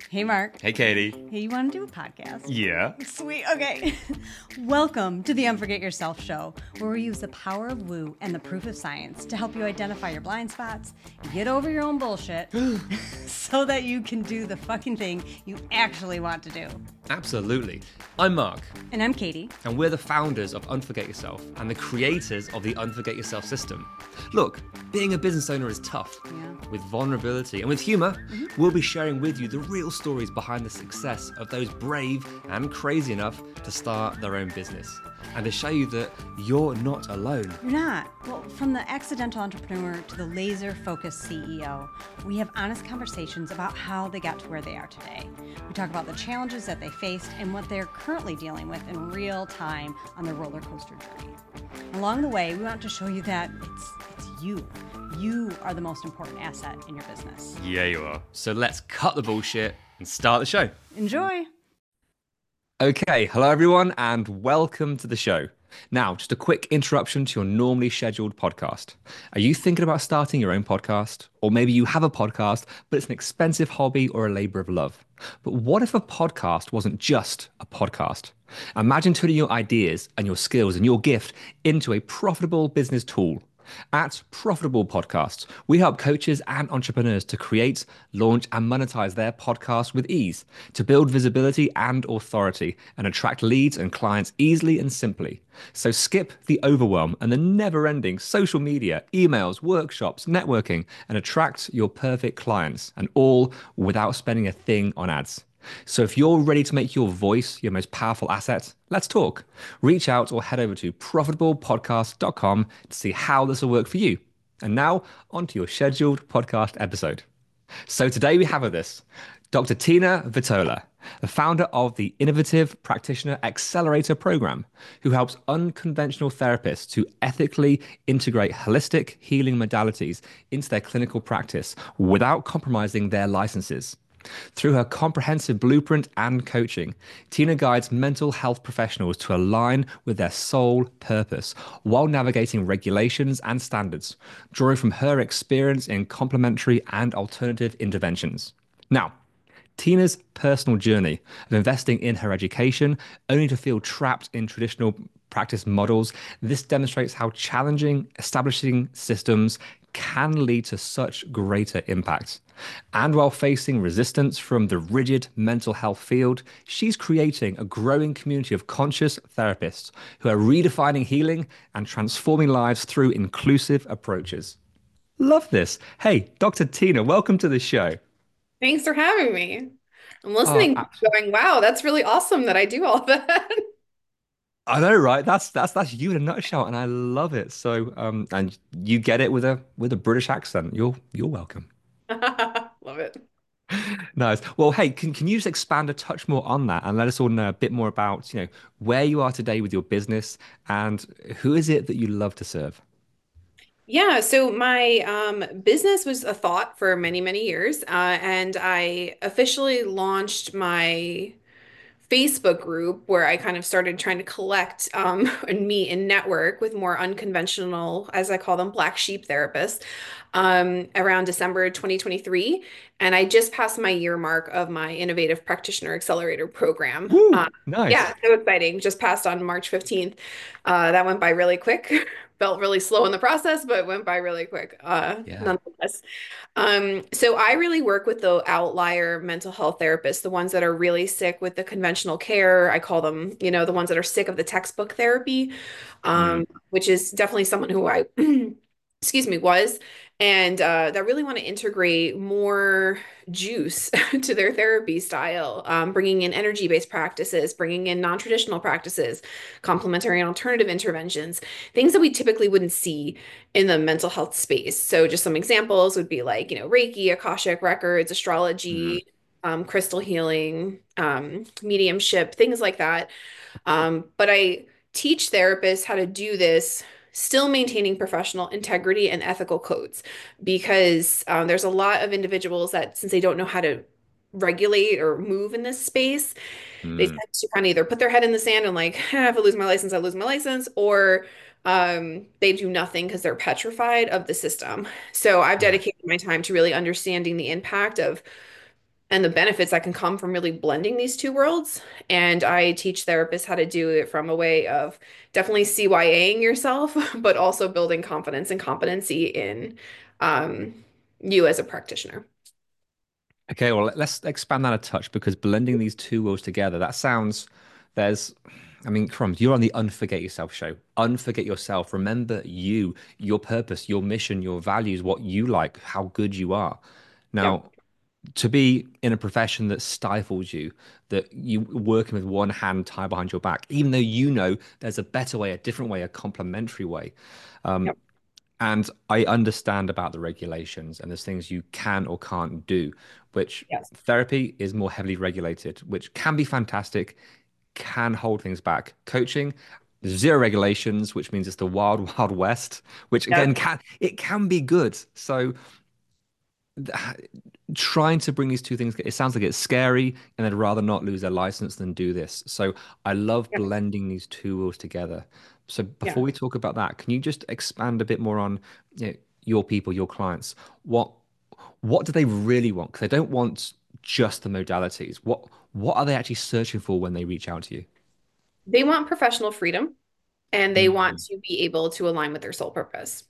Hey, Mark. Hey, Katie. Hey, you want to do a podcast? Yeah. Sweet. Okay. Welcome to the Unforget Yourself show, where we use the power of woo and the proof of science to help you identify your blind spots, get over your own bullshit, so that you can do the fucking thing you actually want to do. Absolutely. I'm Mark, And I'm Katie. and we're the founders of Unforget Yourself and the creators of the Unforget Yourself system. Look, being a business owner is tough. Yeah. With vulnerability and with humor, we'll be sharing with you the real stories behind the success of those brave and crazy enough to start their own business, and to show you that you're not alone. You're not. Well, from the accidental entrepreneur to the laser-focused CEO, we have honest conversations about how they got to where they are today. We talk about the challenges that they faced and what they're currently dealing with in real time on their roller coaster journey. Along the way, we want to show you that it's you. You are the most important asset in your business. Yeah, you are. So let's cut the bullshit and start the show. Enjoy. Okay, hello everyone, and welcome to the show. Now, just a quick interruption to your normally scheduled podcast. Are you thinking about starting your own podcast? Or maybe you have a podcast, but it's an expensive hobby or a labor of love. But what if a podcast wasn't just a podcast? Imagine turning your ideas and your skills and your gift into a profitable business tool. At Profitable Podcasts, we help coaches and entrepreneurs to create, launch, and monetize their podcasts with ease, to build visibility and authority, and attract leads and clients easily and simply. So skip the overwhelm and the never-ending social media, emails, workshops, networking, and attract your perfect clients, and all without spending a thing on ads. So if you're ready to make your voice your most powerful asset, let's talk. Reach out or head over to profitablepodcast.com to see how this will work for you. And now, on to your scheduled podcast episode. So today we have with us Dr. Tina Vitola, the founder of the Innovative Practitioner Accelerator Program, who helps unconventional therapists to ethically integrate holistic healing modalities into their clinical practice without compromising their licenses. Through her comprehensive blueprint and coaching, Tina guides mental health professionals to align with their sole purpose while navigating regulations and standards, drawing from her experience in complementary and alternative interventions. Now, Tina's personal journey of investing in her education only to feel trapped in traditional practice models, this demonstrates how challenging establishing systems can lead to such greater impact. And while facing resistance from the rigid mental health field, she's creating a growing community of conscious therapists who are redefining healing and transforming lives through inclusive approaches. Love this. Hey, Dr. Tina, welcome to the show. Thanks for having me. I'm Oh, listening, going, wow, that's really awesome that I do all that. I know, right? That's you in a nutshell, and I love it. So, and you get it with a British accent. You're welcome. Love it. Nice. Well, hey, can you just expand a touch more on that and let us all know a bit more about, where you are today with your business and who is it that you love to serve? Yeah, so my business was a thought for many, many years, and I officially launched my Facebook group where I kind of started trying to collect and meet and network with more unconventional, as I call them, black sheep therapists around December 2023. And I just passed my year mark of my Innovative Practitioner Accelerator program. Woo, nice. Yeah, so exciting. Just passed on March 15th. That went by really quick. Felt really slow in the process, but went by really quick Yeah. nonetheless. So I really work with the outlier mental health therapists, the ones that are really sick with the conventional care. I call them, the ones that are sick of the textbook therapy, Mm, which is definitely someone who I, excuse me, was, and that really want to integrate more juice to their therapy style, bringing in energy-based practices, bringing in non-traditional practices, complementary and alternative interventions, things that we typically wouldn't see in the mental health space. So just some examples would be like, Reiki, Akashic records, mm, astrology, crystal healing, mediumship, things like that. But I teach therapists how to do this, still maintaining professional integrity and ethical codes, because there's a lot of individuals that, since they don't know how to regulate or move in this space, they mm. tend to kind of either put their head in the sand and like, if I lose my license, I lose my license, or they do nothing because they're petrified of the system. So I've Yeah. dedicated my time to really understanding the impact of and the benefits that can come from really blending these two worlds. And I teach therapists how to do it from a way of definitely CYAing yourself, but also building confidence and competency in um, you as a practitioner. Okay, well, let's expand that a touch because blending these two worlds together, that sounds, there's, I mean, crumbs, you're on the Unforget Yourself show. Unforget yourself. Remember you, your purpose, your mission, your values, what you like, how good you are. Yep. Now, to be in a profession that stifles you, that you working with one hand tied behind your back, even though you know there's a better way, a different way, a complementary way. Yep. And I understand about the regulations and there's things you can or can't do, which Yes. therapy is more heavily regulated, which can be fantastic, can hold things back. Coaching, zero regulations, which means it's the wild, wild west, which again Yep. can be good. So trying to bring these two things, it sounds like it's scary and they'd rather not lose their license than do this. So I love Yep. blending these two worlds together. So Yeah. before we talk about that, can you just expand a bit more on, your people, your clients? What do they really want? Because they don't want just the modalities. What are they actually searching for when they reach out to you? They want professional freedom and they want Mm. to be able to align with their soul purpose.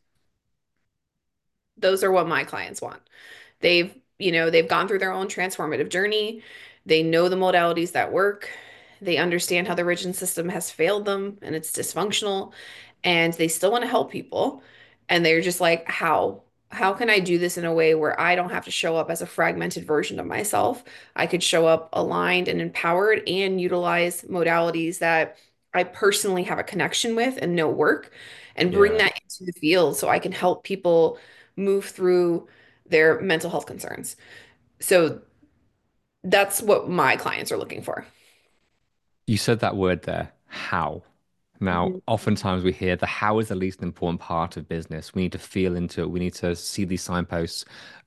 Those are what my clients want. They've gone through their own transformative journey. They know the modalities that work. They understand how the religion system has failed them and it's dysfunctional, and they still want to help people. And they're just like, how? How can I do this in a way where I don't have to show up as a fragmented version of myself? I could show up aligned and empowered and utilize modalities that I personally have a connection with and know work and bring Yeah. that into the field so I can help people move through their mental health concerns. So that's what my clients are looking for. You said that word there, how. Now, Mhm. oftentimes we hear the how is the least important part of business. We need to feel into it. We need to see these signposts.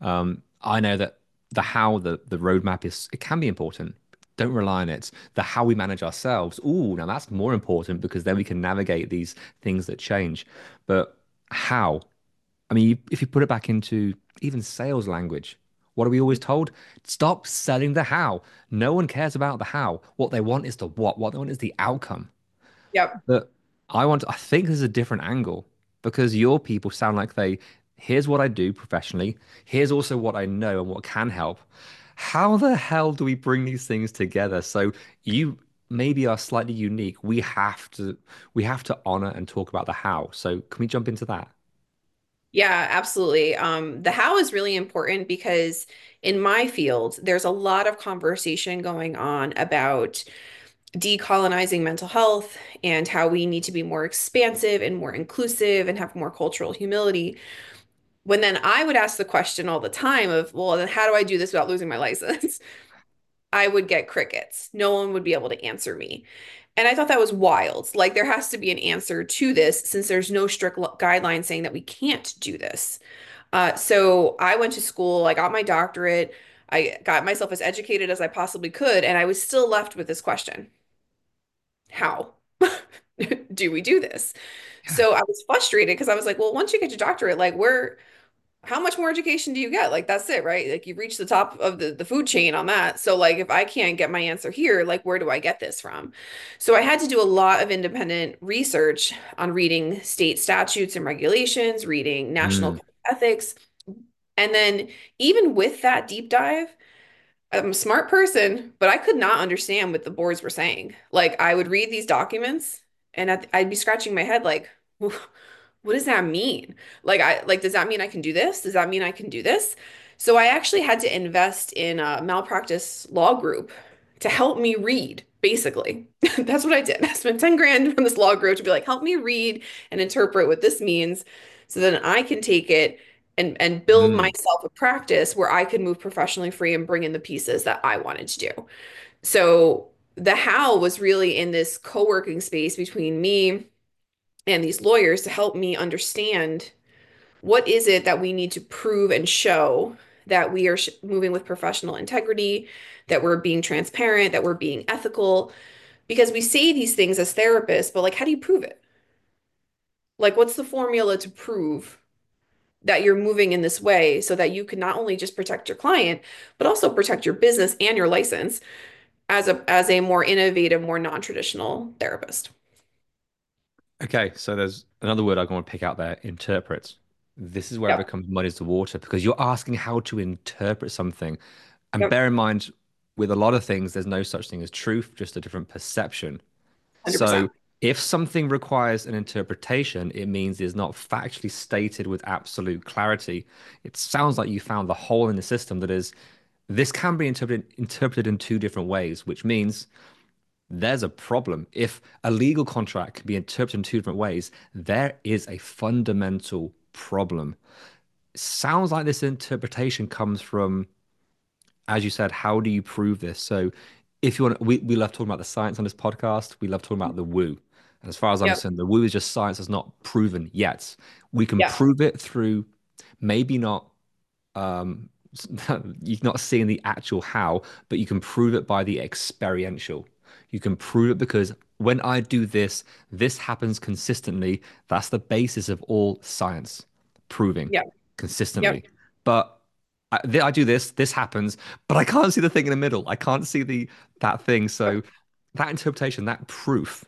I know that the how, the roadmap is, it can be important. Don't rely on it. The how we manage ourselves. Ooh, now that's more important because then we can navigate these things that change. But how? I mean, if you put it back into even sales language, what are we always told? Stop selling the how. No one cares about the how. What they want is the what. What they want is the outcome. Yep. But I think there's a different angle because your people sound like here's what I do professionally. Here's also what I know and what can help. How the hell do we bring these things together? So you maybe are slightly unique. We have to honor and talk about the how. So can we jump into that? Yeah, absolutely. The how is really important because in my field, there's a lot of conversation going on about decolonizing mental health and how we need to be more expansive and more inclusive and have more cultural humility. When then I would ask the question all the time of, well, then how do I do this without losing my license? I would get crickets. No one would be able to answer me. And I thought that was wild. Like, there has to be an answer to this since there's no strict guidelines saying that we can't do this. So I went to school, I got my doctorate, I got myself as educated as I possibly could, and I was still left with this question: how do we do this? Yeah. So I was frustrated because I was like, well, once you get your doctorate, like, how much more education do you get? Like, that's it, right? Like, you've reached the top of the food chain on that. So, like, if I can't get my answer here, like, where do I get this from? So, I had to do a lot of independent research on reading state statutes and regulations, reading national Mm, code of ethics. And then, even with that deep dive, I'm a smart person, but I could not understand what the boards were saying. Like, I would read these documents and I'd be scratching my head, like, what does that mean? Does that mean I can do this? Does that mean I can do this? So I actually had to invest in a malpractice law group to help me read, basically. That's what I did. I spent 10 grand from this law group to be like, help me read and interpret what this means so then I can take it and build mm. myself a practice where I could move professionally free and bring in the pieces that I wanted to do. So the how was really in this co-working space between me and these lawyers to help me understand what is it that we need to prove and show that we are moving with professional integrity, that we're being transparent, that we're being ethical, because we say these things as therapists, but like, how do you prove it? Like, what's the formula to prove that you're moving in this way so that you can not only just protect your client, but also protect your business and your license as a more innovative, more non-traditional therapist. Okay, so there's another word I want to pick out there, interpret. This is where it Yep. becomes muddy as the water because you're asking how to interpret something. And Yep. bear in mind, with a lot of things, there's no such thing as truth, just a different perception. 100%. So if something requires an interpretation, it means it's not factually stated with absolute clarity. It sounds like you found the hole in the system that is, this can be interpreted in two different ways, which means there's a problem. If a legal contract can be interpreted in two different ways, there is a fundamental problem. Sounds like this interpretation comes from, as you said, how do you prove this? So if you want, we love talking about the science on this podcast. We love talking about the woo. And as far as I'm Yep. concerned, the woo is just science that's not proven yet. We can Yeah. prove it through maybe not um you're not seeing the actual how, but you can prove it by the experiential. You can prove it because when I do this, this happens consistently. That's the basis of all science, proving Yep. Yep. consistently. But I do this, this happens, but I can't see the thing in the middle. I can't see the that thing. So that interpretation, that proof,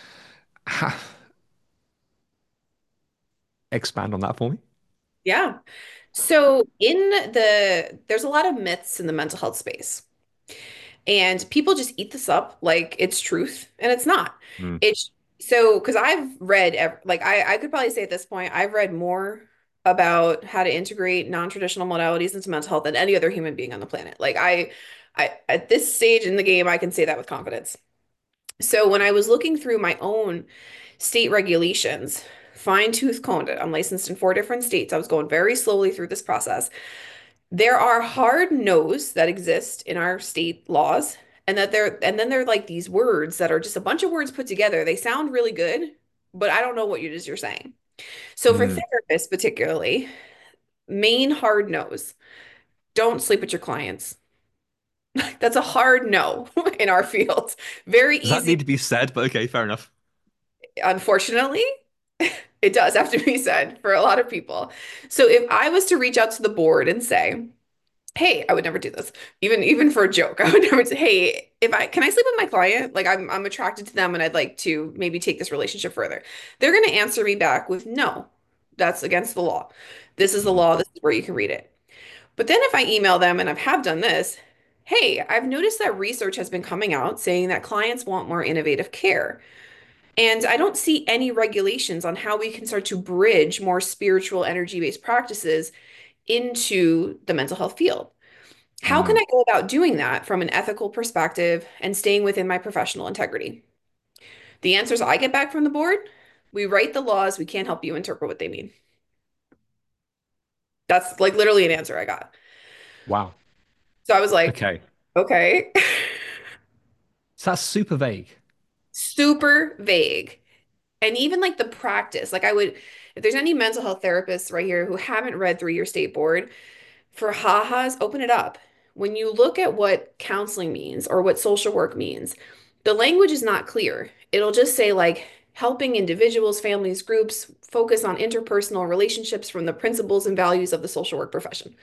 expand on that for me. Yeah. So there's a lot of myths in the mental health space. And people just eat this up like it's truth, and it's not. Mm, It's so because I've read like I could probably say at this point I've read more about how to integrate non-traditional modalities into mental health than any other human being on the planet. Like I at this stage in the game, I can say that with confidence. So when I was looking through my own state regulations, fine-tooth combed it. I'm licensed in 4 different states. I was going very slowly through this process. There are hard no's that exist in our state laws, and then they're like these words that are just a bunch of words put together. They sound really good, but I don't know what it is you're saying. So for mm. therapists particularly, main hard no's. Don't sleep with your clients. That's a hard no in our field. Very Does that easy. need to be said? But okay, fair enough. Unfortunately, it does have to be said for a lot of people. So if I was to reach out to the board and say, hey, I would never do this. Even for a joke. I would never say, hey, if I can I sleep with my client? Like I'm attracted to them and I'd like to maybe take this relationship further. They're gonna answer me back with no. That's against the law. This is the Mm, law. This is where you can read it. But then if I email them and I have done this, hey, I've noticed that research has been coming out saying that clients want more innovative care. And I don't see any regulations on how we can start to bridge more spiritual energy-based practices into the mental health field. How can mm. I go about doing that from an ethical perspective and staying within my professional integrity? The answers I get back from the board, we write the laws, we can't help you interpret what they mean. That's like literally an answer I got. Wow. So I was like, Okay. okay. So that's super vague. Super vague. And even like the practice, like I would, if there's any mental health therapists right here who haven't read through your state board, for ha-has, open it up. When you look at what counseling means or what social work means, the language is not clear. It'll just say like helping individuals, families, groups focus on interpersonal relationships from the principles and values of the social work profession.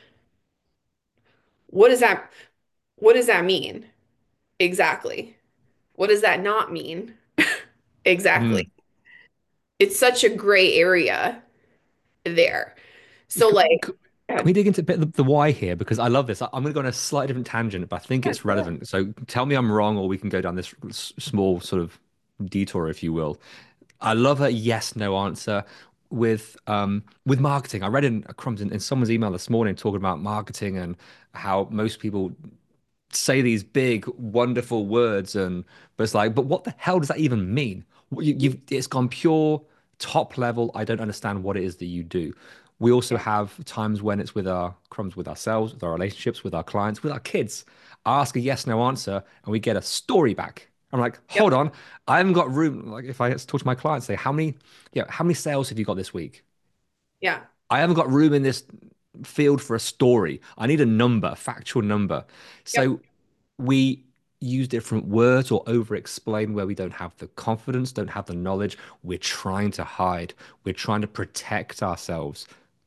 What does that what does that mean? Exactly. What does that not mean? Exactly. Mm. It's such a gray area there. So C- like, c- Can yeah, we dig into a bit of the why here? Because I love this. I'm going to go on a slightly different tangent, but I think it's yeah, relevant. So tell me I'm wrong, or we can go down this small sort of detour, if you will. I love a yes, no answer with marketing. I read in crumbs in someone's email this morning talking about marketing and how most people say these big, wonderful words, and but it's like, but what the hell does that even mean? It's gone pure top level. I don't understand what it is that you do. We also yeah, have times when it's with our crumbs with ourselves, with our relationships, with our clients, with our kids. Ask a yes, no answer, and we get a story back. I'm like, yep, hold on, I haven't got room. Like if I talk to my clients, say, how many sales have you got this week? yeah, I haven't got room in this field for a story. I need a number, a factual number. yep, So we use different words or over explain where we don't have the confidence, don't have the knowledge. We're trying to hide, we're trying to protect ourselves.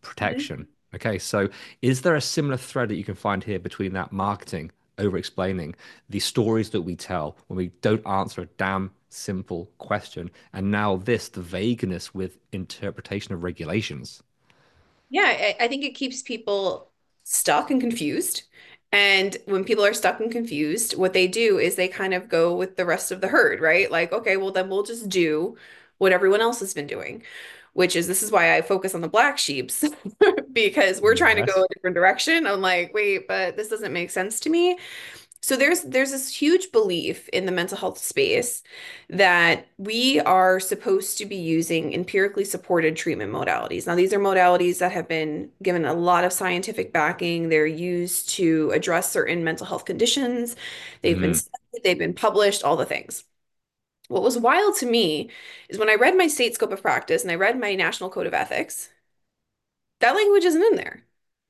Mhm. protection. Okay, so is there a similar thread that you can find here between that marketing, over explaining the stories that we tell when we don't answer a damn simple question, and now this, the vagueness with interpretation of regulations? Yeah, I think it keeps people stuck and confused. And when people are stuck and confused, what they do is they kind of go with the rest of the herd, right? Like, okay, well, then we'll just do what everyone else has been doing, which is this is why I focus on the black sheeps because we're trying to go Yes. a different direction. I'm like, wait, but this doesn't make sense to me. So there's this huge belief in the mental health space that we are supposed to be using empirically supported treatment modalities. Now, these are modalities that have been given a lot of scientific backing. They're used to address certain mental health conditions. They've been Mm, studied, they've been published, all the things. What was wild to me is when I read my state scope of practice and I read my national code of ethics, that language isn't in there.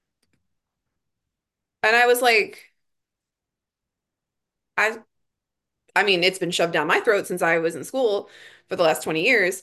And I was like, I I mean, it's been shoved down my throat since I was in school for the last 20 years.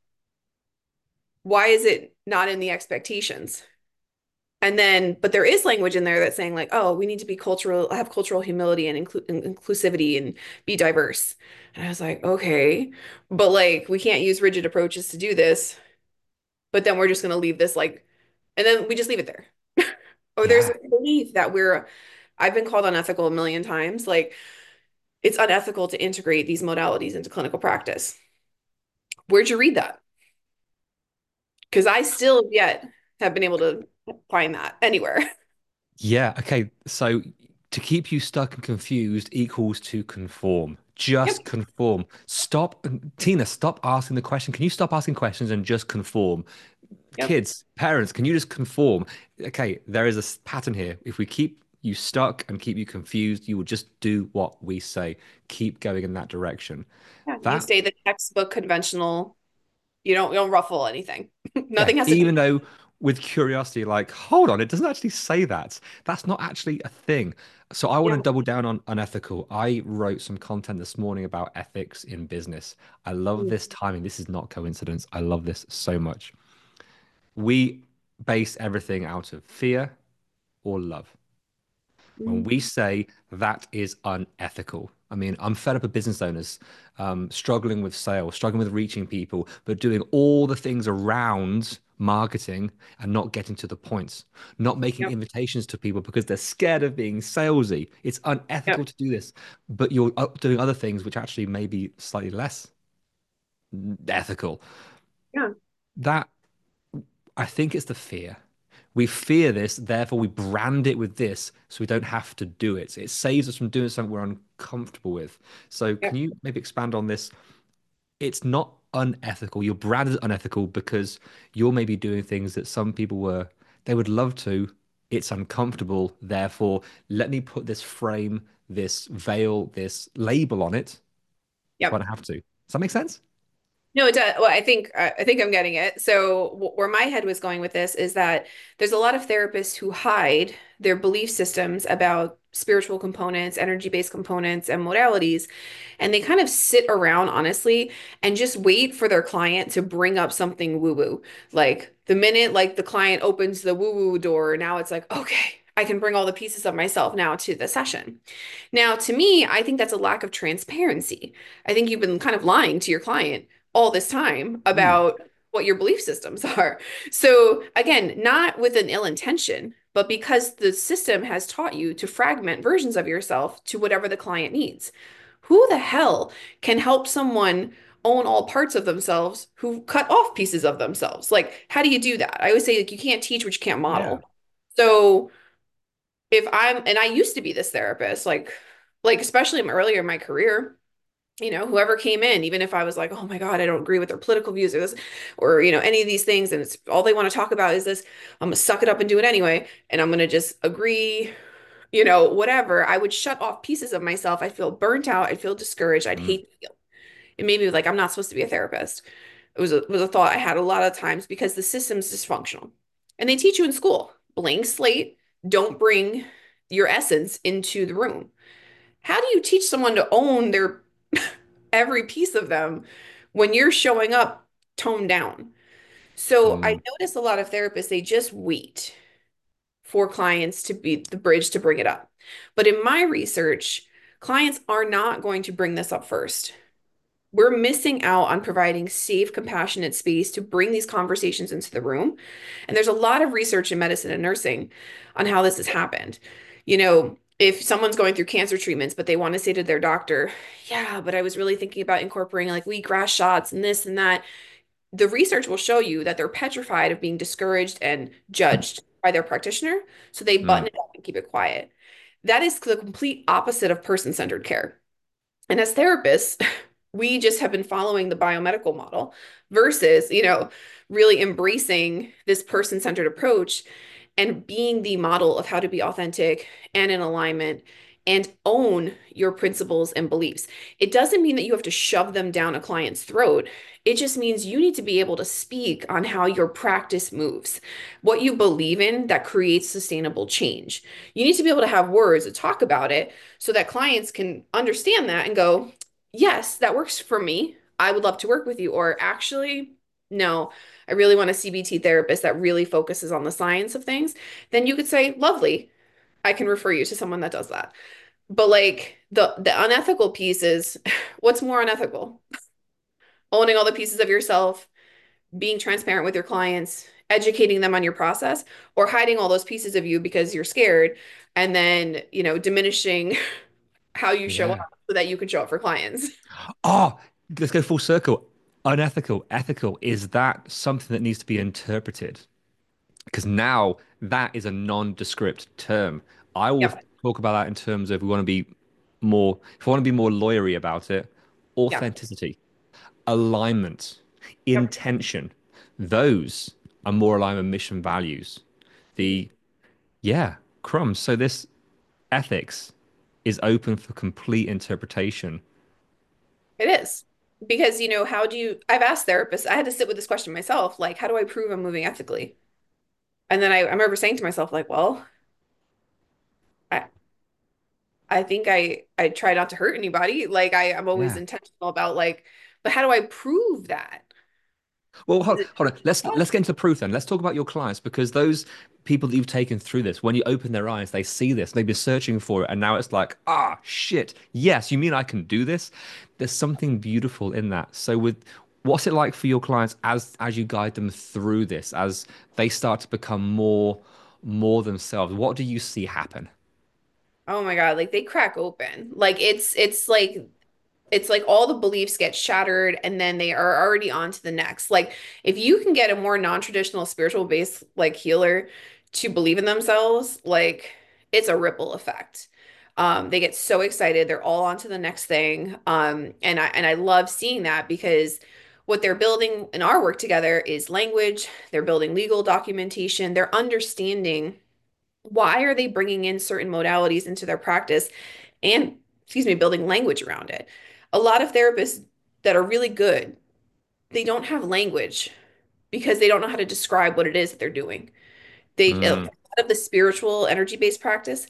Why is it not in the expectations? And then, but there is language in there that's saying like, oh, we need to be cultural, have cultural humility and inclusivity and be diverse. And I was like, okay, but like we can't use rigid approaches to do this, but then we're just going to leave this like, and then we just leave it there. Or there's yeah. a belief that I've been called unethical a million times. Like it's unethical to integrate these modalities into clinical practice. Where'd you read that? Because I still yet have been able to find that anywhere. Yeah. Okay. So to keep you stuck and confused equals to conform. Yep. Just conform. Stop. Tina, stop asking the question. Can you stop asking questions and just conform? Yep. Kids, parents, can you just conform? Okay, there is a pattern here. If we keep you stuck and keep you confused, you will just do what we say. Keep going in that direction. Yeah. You That, stay the textbook conventional. You don't ruffle anything. yeah, Nothing has to even change. though with curiosity, like, hold on, it doesn't actually say that. That's not actually a thing. So I want to Yeah. double down on unethical. I wrote some content this morning about ethics in business. I love this timing. This is not coincidence. I love this so much. We base everything out of fear or love. When Mhm. we say that is unethical, I mean, I'm fed up with business owners struggling with sales, struggling with reaching people, but doing all the things around marketing and not getting to the points, not making Yep. invitations to people because they're scared of being salesy. It's unethical Yep. to do this, but you're doing other things which actually may be slightly less ethical. Yeah. That I think it's the fear. We fear this, therefore we brand it with this so we don't have to do it. It saves us from doing something we're uncomfortable with. So can Yep. you maybe expand on this? It's not unethical. Your brand is unethical because you're maybe doing things that some people they would love to. It's uncomfortable. Therefore, let me put this frame, this veil, this label on it so I Yep. don't have to. Does that make sense? No, it does. Well, I think I'm getting it. So where my head was going with this is that there's a lot of therapists who hide their belief systems about spiritual components, energy-based components, and modalities, and they kind of sit around honestly and just wait for their client to bring up something woo-woo. Like the minute like the client opens the woo-woo door, now it's like, okay, I can bring all the pieces of myself now to the session. Now, to me, I think that's a lack of transparency. I think you've been kind of lying to your client all this time Mm, about what your belief systems are. So, again, not with an ill intention, but because the system has taught you to fragment versions of yourself to whatever the client needs. Who the hell can help someone own all parts of themselves who cut off pieces of themselves? Like, how do you do that? I always say, like, you can't teach what you can't yeah. model. So, if I'm, and I used to be this therapist, like especially earlier in my career, whoever came in, even if I was like, oh my God, I don't agree with their political views or this, or, any of these things, and it's all they want to talk about is this, I'm gonna suck it up and do it anyway. And I'm gonna just agree, whatever. I would shut off pieces of myself. I'd feel burnt out. I'd feel discouraged. I'd Mm, hate the feel. It made me like, I'm not supposed to be a therapist. It was a thought I had a lot of times because the system's dysfunctional. And they teach you in school, blank slate, don't bring your essence into the room. How do you teach someone to own their every piece of them when you're showing up toned down? So I Mm, notice a lot of therapists, they just wait for clients to be the bridge to bring it up. But in my research, clients are not going to bring this up first. We're missing out on providing safe, compassionate space to bring these conversations into the room. And there's a lot of research in medicine and nursing on how this has happened. If someone's going through cancer treatments, but they want to say to their doctor, yeah, but I was really thinking about incorporating like wheatgrass shots and this and that, the research will show you that they're petrified of being discouraged and judged by their practitioner. So they button mm, it up and keep it quiet. That is the complete opposite of person-centered care. And as therapists, we just have been following the biomedical model versus, really embracing this person-centered approach and being the model of how to be authentic and in alignment and own your principles and beliefs. It doesn't mean that you have to shove them down a client's throat. It just means you need to be able to speak on how your practice moves, what you believe in that creates sustainable change. You need to be able to have words to talk about it so that clients can understand that and go, yes, that works for me. I would love to work with you. Or actually, no, I really want a CBT therapist that really focuses on the science of things. Then you could say, lovely, I can refer you to someone that does that. But like the unethical piece is what's more unethical? Owning all the pieces of yourself, being transparent with your clients, educating them on your process, or hiding all those pieces of you because you're scared, and then, diminishing how you show up yeah. so that you can show up for clients. Oh, let's go full circle. Unethical, ethical. Is that something that needs to be interpreted? Because now that is a nondescript term. I will Yep. talk about that in terms of we want to be if I want to be more lawyery about it, Yeah. authenticity, alignment, Yep. intention. Those are more aligned with mission values. The, yeah, crumbs. So this ethics is open for complete interpretation. It is. Because, I've asked therapists, I had to sit with this question myself, like, how do I prove I'm moving ethically? And then I remember saying to myself, like, well, I, I think I try not to hurt anybody. Like I'm always Yeah. intentional about like, but how do I prove that? Well, Is hold, it hold on. Let's get into the proof then. Let's talk about your clients because those people that you've taken through this, when you open their eyes, they see this, they've been searching for it, and now it's like, ah, shit. Yes, you mean I can do this? There's something beautiful in that. So with what's it like for your clients as you guide them through this, as they start to become more themselves? What do you see happen? Oh my God, like they crack open. Like it's like all the beliefs get shattered and then they are already on to the next. Like if you can get a more non-traditional spiritual based like healer to believe in themselves, like it's a ripple effect. They get so excited, they're all on to the next thing. And I love seeing that because what they're building in our work together is language, they're building legal documentation, they're understanding why are they bringing in certain modalities into their practice and, excuse me, building language around it. A lot of therapists that are really good, they don't have language because they don't know how to describe what it is that they're doing. A Mm, lot of the spiritual energy-based practice,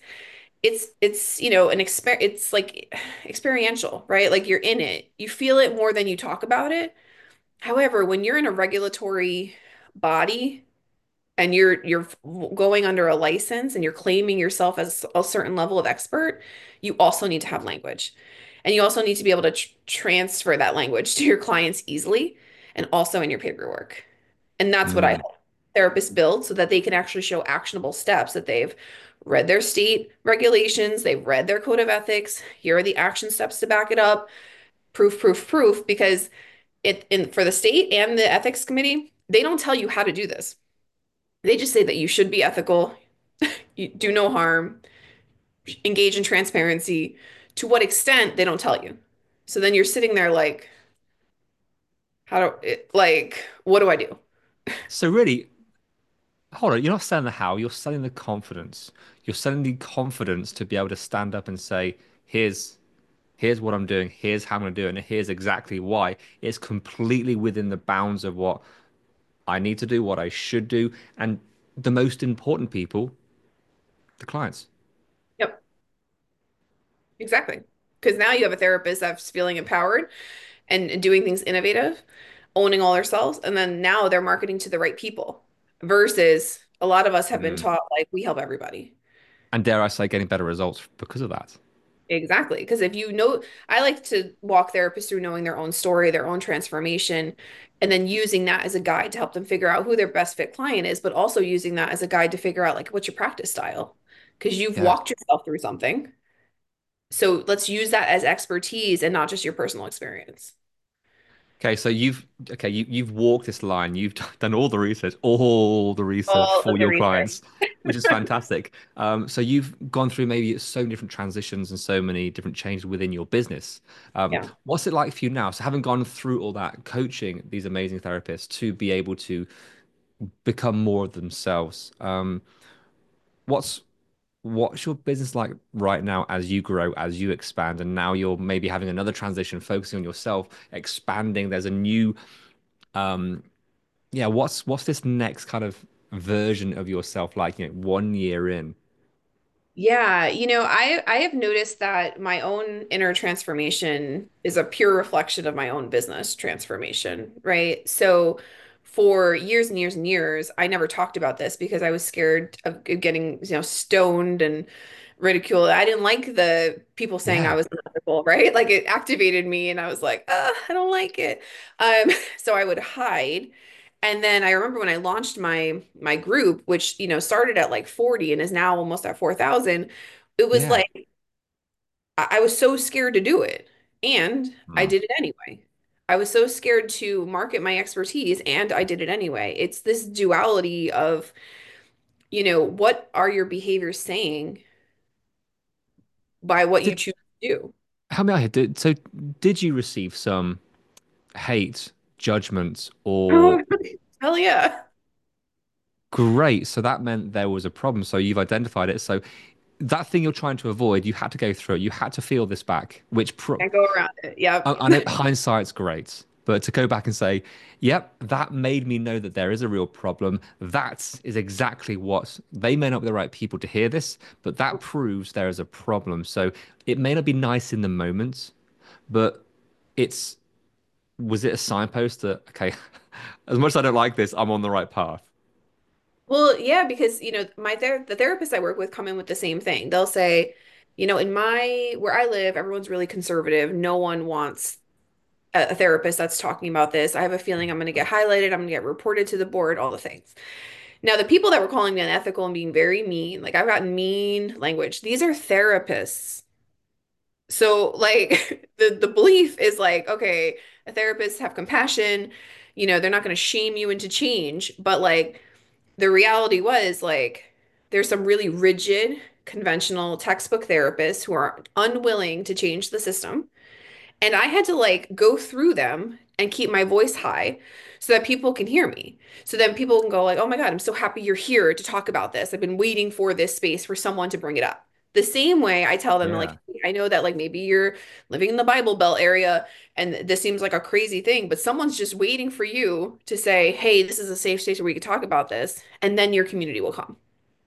it's an it's like experiential, right? Like you're in it. You feel it more than you talk about it. However, when you're in a regulatory body and you're going under a license and you're claiming yourself as a certain level of expert, you also need to have language. And you also need to be able to transfer that language to your clients easily and also in your paperwork. And that's what I mm. help therapists build so that they can actually show actionable steps that they've read their state regulations, they've read their code of ethics. Here are the action steps to back it up. Proof, proof, proof, because for the state and the ethics committee, they don't tell you how to do this. They just say that you should be ethical, you do no harm, engage in transparency. To what extent, they don't tell you. So then you're sitting there like, what do I do? So really, hold on, you're not selling the how, you're selling the confidence. You're selling the confidence to be able to stand up and say, here's what I'm doing, here's how I'm going to do it, and here's exactly why. It's completely within the bounds of what I need to do, what I should do, and the most important people, the clients. Yep, exactly. Because now you have a therapist that's feeling empowered and doing things innovative. owning all themselves, and then now they're marketing to the right people versus a lot of us have been Mm. taught like we help everybody. And dare I say, getting better results because of that. Exactly. Because if you know, I like to walk therapists through knowing their own story, their own transformation, and then using that as a guide to help them figure out who their best fit client is, but also using that as a guide to figure out like what's your practice style. Because you've Yeah. walked yourself through something. So let's use that as expertise and not just your personal experience. Okay, so you've walked this line. You've done all the research All for of the your research. clients, which is fantastic. So you've gone through maybe so many different transitions and so many different changes within your business. Yeah. What's it like for you now? So having gone through all that, coaching these amazing therapists to be able to become more of themselves. What's what's your business like right now as you grow, as you expand, and now you're maybe having another transition, focusing on yourself, expanding. There's a new yeah, what's this next kind of version of yourself like, 1 year in? Yeah, I have noticed that my own inner transformation is a pure reflection of my own business transformation, right? So for years and years and years, I never talked about this because I was scared of getting, stoned and ridiculed. I didn't like the people saying I Yeah, was unethical, right? Like it activated me and I was like, I don't like it. So I would hide. And then I remember when I launched my group, which, started at like 40 and is now almost at 4,000, it was yeah. like I was so scared to do it. And I Mm. did it anyway. I was so scared to market my expertise and I did it anyway. It's this duality of, what are your behaviors saying by what you Did choose to do? help me out here. Did you receive some hate, judgment, Oh, or hell yeah. great? So that meant there was a problem. So you've identified it. So that thing you're trying to avoid, you had to go through it. You had to feel this back, which Can't go around it. Yep. I know hindsight's great, but to go back and say, yep, that made me know that there is a real problem. That is exactly what they may not be the right people to hear this, but that proves there is a problem. So it may not be nice in the moment, but it's was it a signpost that, okay, as much as I don't like this, I'm on the right path? Well, yeah, because the therapists I work with come in with the same thing. They'll say, in my where I live, everyone's really conservative. No one wants a therapist that's talking about this. I have a feeling I'm going to get highlighted. I'm going to get reported to the board, all the things. Now, the people that were calling me unethical and being very mean, like I've gotten mean language. These are therapists. So, like the belief is like, okay, a therapist have compassion. They're not going to shame you into change, but like the reality was like there's some really rigid, conventional textbook therapists who are unwilling to change the system. And I had to like go through them and keep my voice high so that people can hear me. So then people can go like, "Oh my God, I'm so happy you're here to talk about this. I've been waiting for this space for someone to bring it up." The same way I tell them like, Yeah. "Hey, I know that like maybe you're living in the Bible Belt area and this seems like a crazy thing, but someone's just waiting for you to say, "Hey, this is a safe space where we can talk about this," and then your community will come.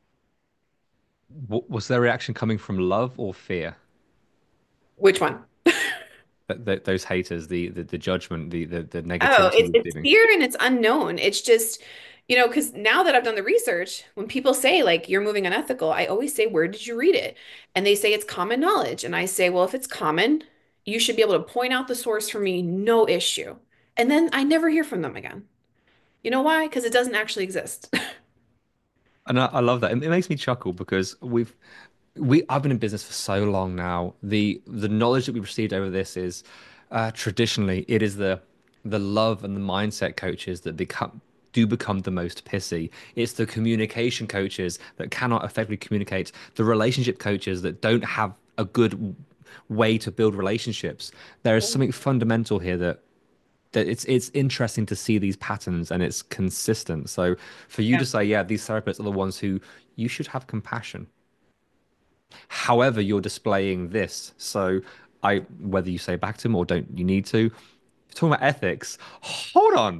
Was their reaction coming from love or fear? Which one? Those haters, the judgment, the Oh, negativity it's you're it's receiving. fear and it's unknown. It's just, because now that I've done the research, when people say like you're moving unethical, I always say, where did you read it? And they say it's common knowledge. And I say, well, if it's common, you should be able to point out the source for me, no issue. And then I never hear from them again. You know why? Because it doesn't actually exist. And I love that. It makes me chuckle because I've been in business for so long now. The knowledge that we've received over this is traditionally it is the love and the mindset coaches that become the most pissy. It's the communication coaches that cannot effectively communicate, the relationship coaches that don't have a good way to build relationships. There is something fundamental here that it's interesting to see these patterns and it's consistent. So for you Yeah. to say, yeah, these therapists are the ones who you should have compassion. However, you're displaying this. So whether you say back to them or don't, you need to. Talking about ethics, hold on.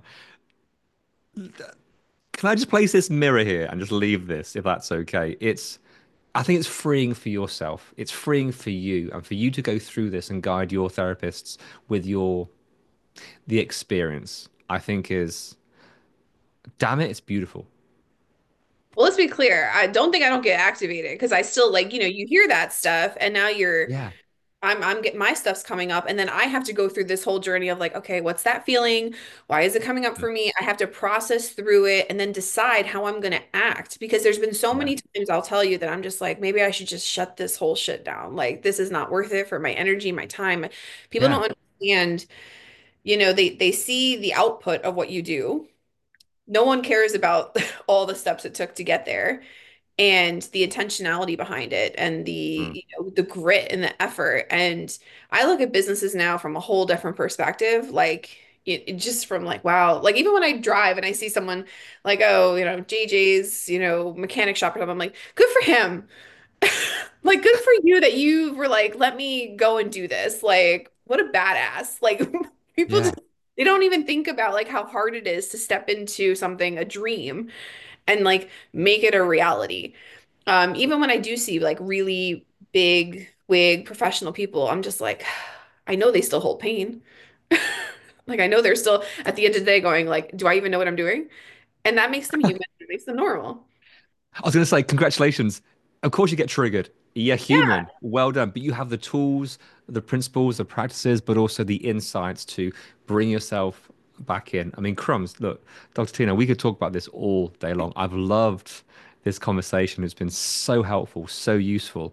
Can I just place this mirror here and just leave this if that's okay? I think it's freeing for yourself. It's freeing for you and for you to go through this and guide your therapists with the experience. I think is, damn it, it's beautiful. Well, let's be clear. I don't think I don't get activated because I still like, you hear that stuff and now Yeah. I'm getting my stuff's coming up and then I have to go through this whole journey of like, okay, what's that feeling? Why is it coming up for me? I have to process through it and then decide how I'm going to act because there's been so Yeah. many times I'll tell you that I'm just like, maybe I should just shut this whole shit down. Like this is not worth it for my energy, my time. People Yeah. don't understand, they see the output of what you do. No one cares about all the steps it took to get there and the intentionality behind it and Mm. the grit and the effort. And I look at businesses now from a whole different perspective, like it just from like, wow, like even when I drive and I see someone like, oh, JJ's, mechanic shop or something, I'm like, good for him. Like, good for you that you were like, let me go and do this. Like, what a badass. Like, people Yeah. just, they don't even think about like how hard it is to step into something, a dream, and like make it a reality. Even when I do see like really big wig professional people, I'm just like, I know they still hold pain. Like, I know they're still at the end of the day going like, do I even know what I'm doing? And that makes them human. It makes them normal. I was going to say, congratulations. Of course, you get triggered. Yeah, Yeah. human. Well done. But you have the tools, the principles, the practices, but also the insights to bring yourself back in. I mean, crumbs. Look, Dr. Tina, we could talk about this all day long. I've loved this conversation. It's been so helpful, so useful.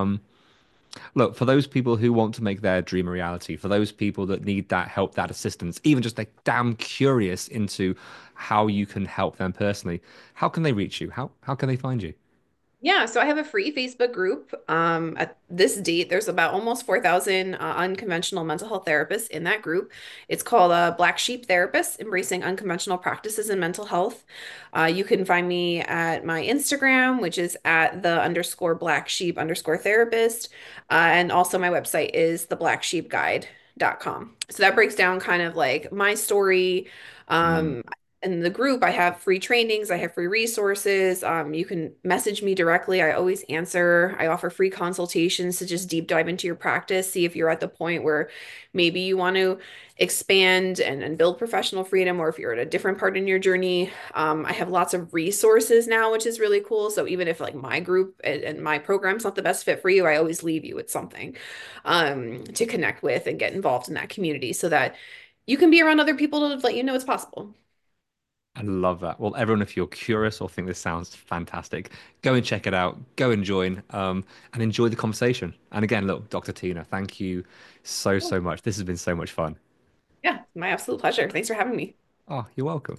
Look, for those people who want to make their dream a reality, for those people that need that help, that assistance, even just like damn curious into how you can help them personally, how can they reach you? How can they find you? Yeah, so I have a free Facebook group. At this date, there's about almost 4,000 unconventional mental health therapists in that group. It's called Black Sheep Therapists, Embracing Unconventional Practices in Mental Health. You can find me at my Instagram, which is at the underscore black sheep underscore therapist. And also my website is theblacksheepguide.com. So that breaks down kind of like my story. Mm. Um, in the group, I have free trainings, I have free resources. You can message me directly. I always answer. I offer free consultations to just deep dive into your practice, see if you're at the point where maybe you want to expand and build professional freedom, or if you're at a different part in your journey. I have lots of resources now, which is really cool. So even if like my group and my program's not the best fit for you, I always leave you with something to connect with and get involved in that community so that you can be around other people to let you know it's possible. I love that. Well, everyone, if you're curious or think this sounds fantastic, go and check it out. Go and join, and enjoy the conversation. And again, look, Dr. Tina, thank you so, so much. This has been so much fun. Yeah, my absolute pleasure. Thanks for having me. Oh, you're welcome.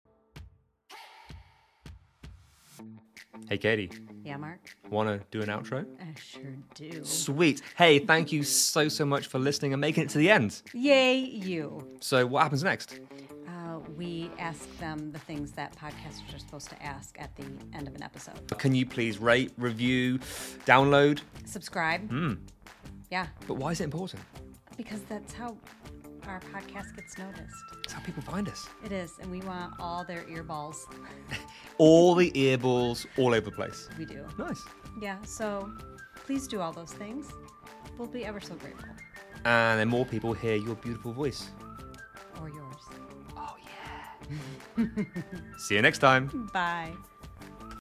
Hey, Katie, Yeah, Mark? want to do an outro? I sure do. Sweet. Hey, thank you so, so much for listening and making it to the end. Yay, you. So, what happens next? We ask them the things that podcasters are supposed to ask at the end of an episode. Can you please rate, review, download? Subscribe. Yeah, But why is it important? because that's how our podcast gets noticed. It's how people find us. It is, and we want all their earballs. All the earballs all over the place. We do. Nice. Yeah, so please do all those things. We'll be ever so grateful. And then more people hear your beautiful voice. Or yours. Oh, yeah. See you next time. Bye.